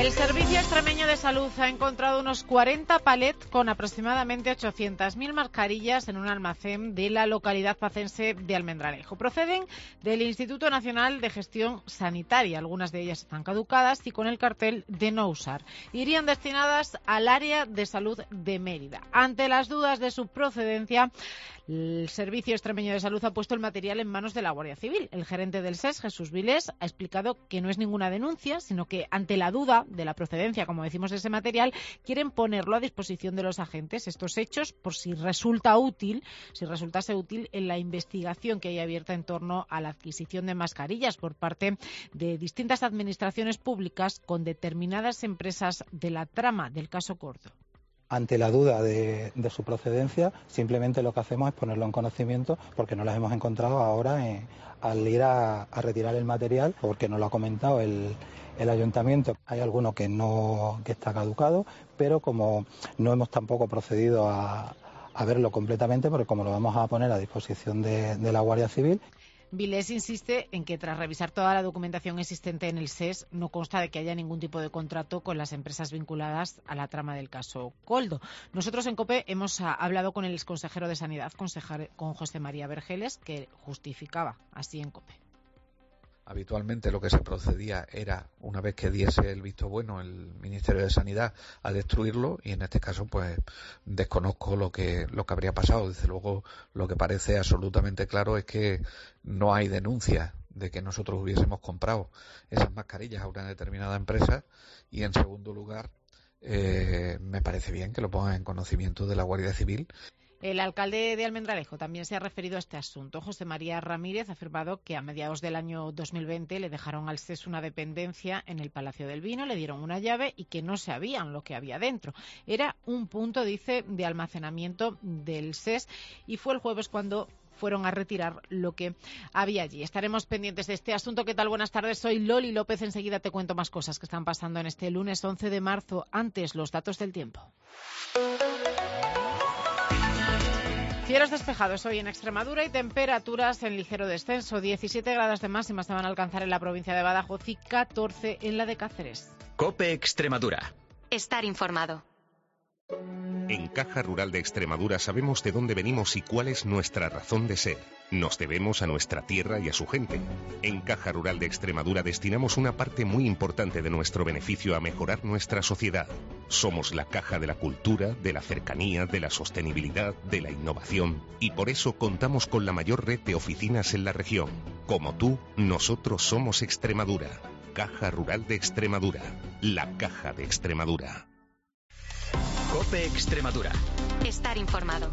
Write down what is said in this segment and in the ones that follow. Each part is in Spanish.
El Servicio Extremeño de Salud ha encontrado unos 40 palets con aproximadamente 800.000 mascarillas en un almacén de la localidad pacense de Almendralejo. Proceden del Instituto Nacional de Gestión Sanitaria. Algunas de ellas están caducadas y con el cartel de no usar. Irían destinadas al área de salud de Mérida. Ante las dudas de su procedencia, el Servicio Extremeño de Salud ha puesto el material en manos de la Guardia Civil. El gerente del SES, Jesús Vilés, ha explicado que no es ninguna denuncia, sino que ante la duda de la procedencia, como decimos, de ese material, quieren ponerlo a disposición de los agentes, estos hechos, por si resultase útil en la investigación que hay abierta en torno a la adquisición de mascarillas por parte de distintas administraciones públicas con determinadas empresas de la trama del caso Cordo. Ante la duda de su procedencia, simplemente lo que hacemos es ponerlo en conocimiento porque no las hemos encontrado ahora al ir a retirar el material, porque nos lo ha comentado el ayuntamiento. Hay alguno que está caducado, pero como no hemos tampoco procedido a verlo completamente, porque como lo vamos a poner a disposición de la Guardia Civil. Vilés insiste en que tras revisar toda la documentación existente en el SES no consta de que haya ningún tipo de contrato con las empresas vinculadas a la trama del caso Coldo. Nosotros en COPE hemos hablado con el exconsejero de Sanidad, con José María Vergeles, que justificaba así en COPE. Habitualmente lo que se procedía era, una vez que diese el visto bueno el Ministerio de Sanidad, a destruirlo, y en este caso pues desconozco lo que habría pasado. Desde luego lo que parece absolutamente claro es que no hay denuncia de que nosotros hubiésemos comprado esas mascarillas a una determinada empresa, y en segundo lugar me parece bien que lo pongan en conocimiento de la Guardia Civil. El alcalde de Almendralejo también se ha referido a este asunto. José María Ramírez ha afirmado que a mediados del año 2020 le dejaron al SES una dependencia en el Palacio del Vino, le dieron una llave y que no sabían lo que había dentro. Era un punto, dice, de almacenamiento del SES, y fue el jueves cuando fueron a retirar lo que había allí. Estaremos pendientes de este asunto. ¿Qué tal? Buenas tardes, soy Loli López. Enseguida te cuento más cosas que están pasando en este lunes 11 de marzo. Antes, los datos del tiempo. Cielos despejados hoy en Extremadura y temperaturas en ligero descenso. 17 grados de máxima se van a alcanzar en la provincia de Badajoz y 14 en la de Cáceres. COPE Extremadura. Estar informado. En Caja Rural de Extremadura sabemos de dónde venimos y cuál es nuestra razón de ser. Nos debemos a nuestra tierra y a su gente. En Caja Rural de Extremadura destinamos una parte muy importante de nuestro beneficio a mejorar nuestra sociedad. Somos la caja de la cultura, de la cercanía, de la sostenibilidad, de la innovación, y por eso contamos con la mayor red de oficinas en la región. Como tú, nosotros somos Extremadura. Caja Rural de Extremadura. La Caja de Extremadura. COPE Extremadura. Estar informado.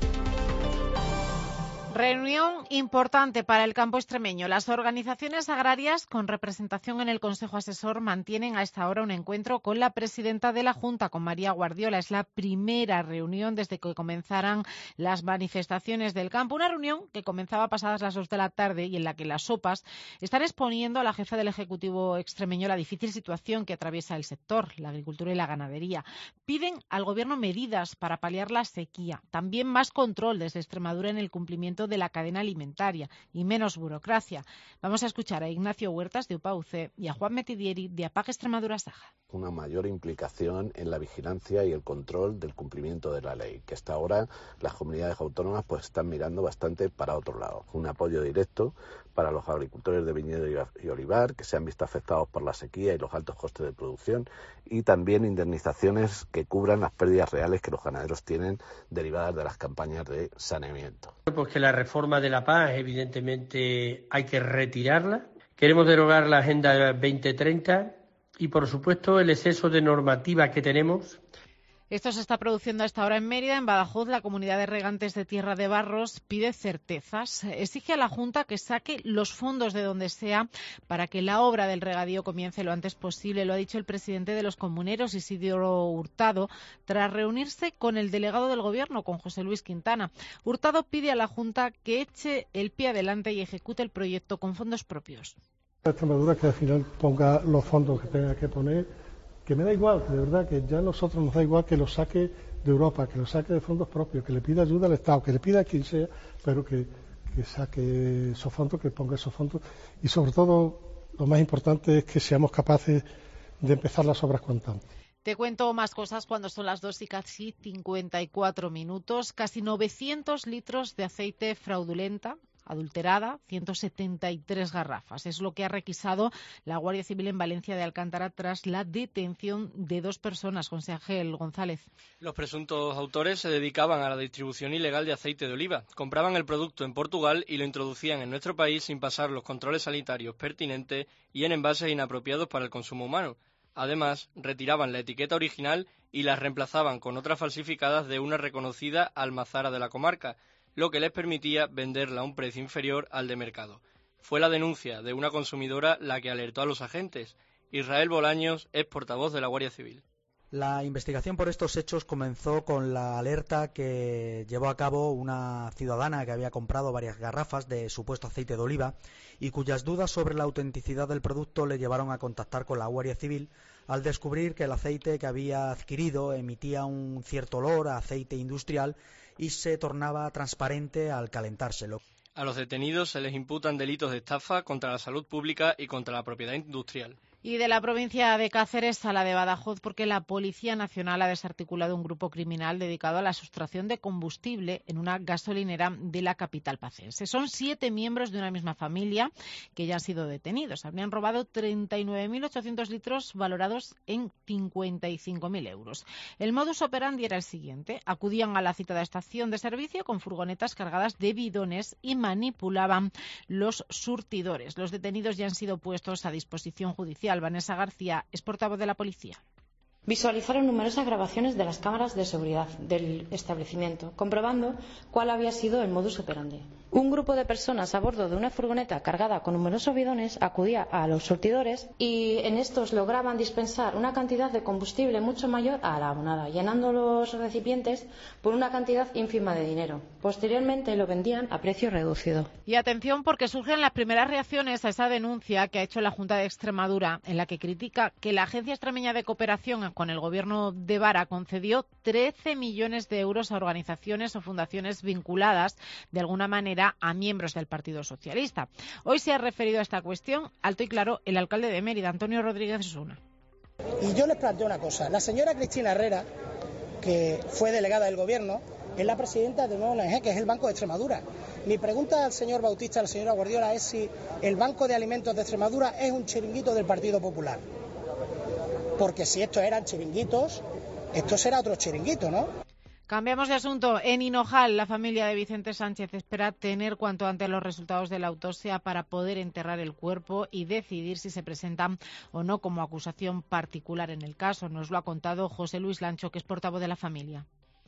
Reunión importante para el campo extremeño. Las organizaciones agrarias con representación en el Consejo Asesor mantienen a esta hora un encuentro con la presidenta de la Junta, con María Guardiola. Es la primera reunión desde que comenzaran las manifestaciones del campo. Una reunión que comenzaba pasadas las 2 de la tarde y en la que las SOPAs están exponiendo a la jefa del Ejecutivo extremeño la difícil situación que atraviesa el sector, la agricultura y la ganadería. Piden al Gobierno medidas para paliar la sequía, también más control desde Extremadura en el cumplimiento de la cadena alimentaria y menos burocracia. Vamos a escuchar a Ignacio Huertas de UPA-UC y a Juan Metidieri de APAC Extremadura Saja. Una mayor implicación en la vigilancia y el control del cumplimiento de la ley, que hasta ahora las comunidades autónomas pues están mirando bastante para otro lado. Un apoyo directo para los agricultores de viñedo y olivar que se han visto afectados por la sequía y los altos costes de producción, y también indemnizaciones que cubran las pérdidas reales que los ganaderos tienen derivadas de las campañas de saneamiento. Pues que la reforma de la PAC evidentemente hay que retirarla. Queremos derogar la Agenda 2030 y, por supuesto, el exceso de normativa que tenemos. Esto se está produciendo a esta hora en Mérida. En Badajoz, la comunidad de regantes de Tierra de Barros pide certezas. Exige a la Junta que saque los fondos de donde sea para que la obra del regadío comience lo antes posible. Lo ha dicho el presidente de los comuneros, Isidro Hurtado, tras reunirse con el delegado del Gobierno, con José Luis Quintana. Hurtado pide a la Junta que eche el pie adelante y ejecute el proyecto con fondos propios. Extremadura que al final ponga los fondos que tenga que poner, que me da igual, de verdad, que ya a nosotros nos da igual que lo saque de Europa, que lo saque de fondos propios, que le pida ayuda al Estado, que le pida a quien sea, pero que saque esos fondos, que ponga esos fondos. Y sobre todo, lo más importante es que seamos capaces empezar las obras cuanto antes. Te cuento más cosas cuando son las 2 y casi 54 minutos. Casi 900 litros de aceite fraudulenta, adulterada, 173 garrafas. Es lo que ha requisado la Guardia Civil en Valencia de Alcántara tras la detención de 2 personas. José Ángel González. Los presuntos autores se dedicaban a la distribución ilegal de aceite de oliva. Compraban el producto en Portugal y lo introducían en nuestro país sin pasar los controles sanitarios pertinentes y en envases inapropiados para el consumo humano. Además, retiraban la etiqueta original y la reemplazaban con otras falsificadas de una reconocida almazara de la comarca, lo que les permitía venderla a un precio inferior al de mercado. Fue la denuncia de una consumidora la que alertó a los agentes. Israel Bolaños es portavoz de la Guardia Civil. La investigación por estos hechos comenzó con la alerta que llevó a cabo una ciudadana que había comprado varias garrafas de supuesto aceite de oliva y cuyas dudas sobre la autenticidad del producto le llevaron a contactar con la Guardia Civil al descubrir que el aceite que había adquirido emitía un cierto olor a aceite industrial y se tornaba transparente al calentárselo. A los detenidos se les imputan delitos de estafa contra la salud pública y contra la propiedad industrial. Y de la provincia de Cáceres a la de Badajoz, porque la Policía Nacional ha desarticulado un grupo criminal dedicado a la sustracción de combustible en una gasolinera de la capital pacense. Son 7 miembros de una misma familia que ya han sido detenidos. Habrían robado 39.800 litros valorados en 55.000 euros. El modus operandi era el siguiente. Acudían a la citada estación de servicio con furgonetas cargadas de bidones y manipulaban los surtidores. Los detenidos ya han sido puestos a disposición judicial. Vanessa García es portavoz de la policía. Visualizaron numerosas grabaciones de las cámaras de seguridad del establecimiento, comprobando cuál había sido el modus operandi. Un grupo de personas a bordo de una furgoneta cargada con numerosos bidones acudía a los surtidores y en estos lograban dispensar una cantidad de combustible mucho mayor a la abonada, llenando los recipientes por una cantidad ínfima de dinero. Posteriormente lo vendían a precio reducido. Y atención, porque surgen las primeras reacciones a esa denuncia que ha hecho la Junta de Extremadura, en la que critica que la Agencia Extremeña de Cooperación con el Gobierno de Vara concedió 13 millones de euros a organizaciones o fundaciones vinculadas de alguna manera a miembros del Partido Socialista. Hoy se ha referido a esta cuestión alto y claro el alcalde de Mérida, Antonio Rodríguez Osuna. Y yo les planteo una cosa. La señora Cristina Herrera, que fue delegada del Gobierno, es la presidenta de una ONG, que es el Banco de Extremadura. Mi pregunta al señor Bautista, a la señora Guardiola, es si el Banco de Alimentos de Extremadura es un chiringuito del Partido Popular. Porque si estos eran chiringuitos, esto será otro chiringuito, ¿no? Cambiamos de asunto. En Hinojal, la familia de Vicente Sánchez espera tener cuanto antes los resultados de la autopsia para poder enterrar el cuerpo y decidir si se presentan o no como acusación particular en el caso. Nos lo ha contado José Luis Lancho, que es portavoz de la familia.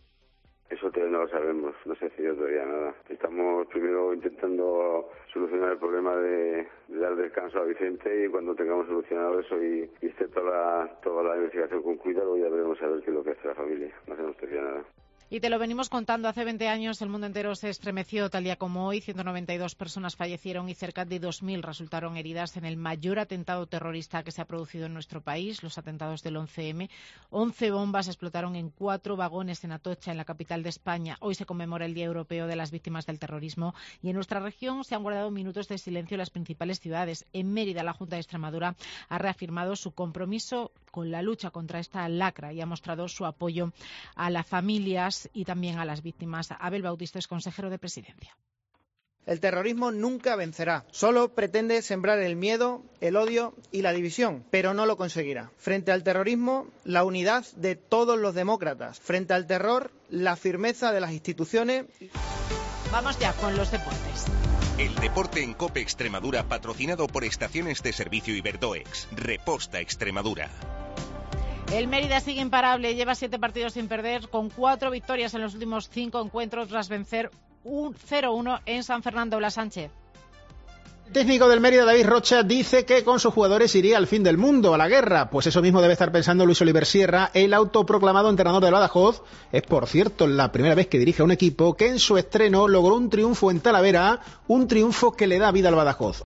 Eso todavía no lo sabemos, no se ha decidido todavía nada. Estamos primero intentando solucionar el problema de dar descanso a Vicente y cuando tengamos solucionado eso y esté toda la investigación concluida, luego ya veremos a ver qué es lo que hace la familia. No hacemos todavía nada. Y te lo venimos contando, hace 20 años el mundo entero se estremeció tal día como hoy. 192 personas fallecieron y cerca de 2.000 resultaron heridas en el mayor atentado terrorista que se ha producido en nuestro país, los atentados del 11M. 11 bombas explotaron en 4 vagones en Atocha, en la capital de España. Hoy se conmemora el Día Europeo de las Víctimas del Terrorismo y en nuestra región se han guardado minutos de silencio en las principales ciudades. En Mérida, la Junta de Extremadura ha reafirmado su compromiso con la lucha contra esta lacra y ha mostrado su apoyo a las familias y también a las víctimas. Abel Bautista es consejero de Presidencia. El terrorismo nunca vencerá. Solo pretende sembrar el miedo, el odio y la división, pero no lo conseguirá. Frente al terrorismo, la unidad de todos los demócratas. Frente al terror, la firmeza de las instituciones. Vamos ya con los deportes. El deporte en COPE Extremadura, patrocinado por Estaciones de Servicio Iberdoex. Reposta Extremadura. El Mérida sigue imparable, lleva 7 partidos sin perder, con 4 victorias en los últimos 5 encuentros tras vencer 0-1 en San Fernando. Blas Sánchez. El técnico del Mérida, David Rocha, dice que con sus jugadores iría al fin del mundo, a la guerra. Pues eso mismo debe estar pensando Luis Oliver Sierra, el autoproclamado entrenador del Badajoz. Es, por cierto, la primera vez que dirige a un equipo que en su estreno logró un triunfo en Talavera, un triunfo que le da vida al Badajoz.